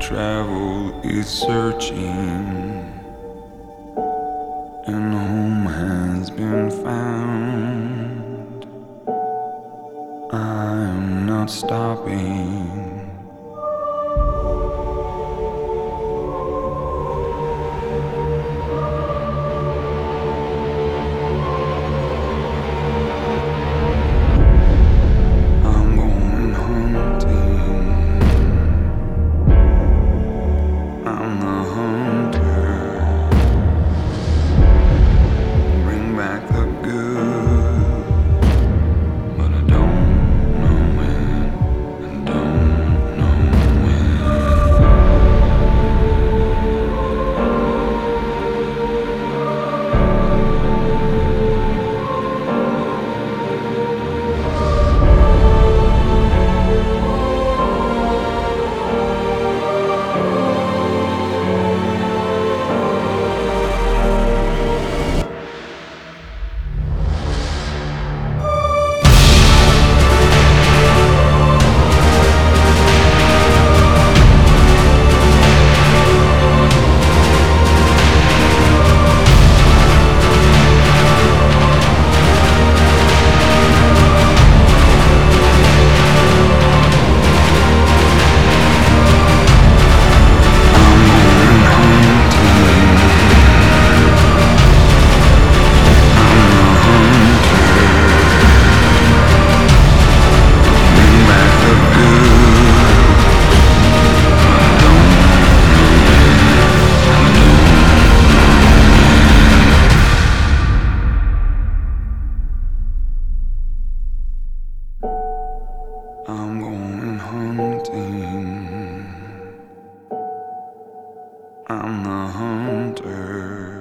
travel is searching, and home has been found. I am not stopping. I'm going hunting. I'm the hunter. Bring back the good, but I don't know when. I don't know I'm going hunting. I'm the hunter.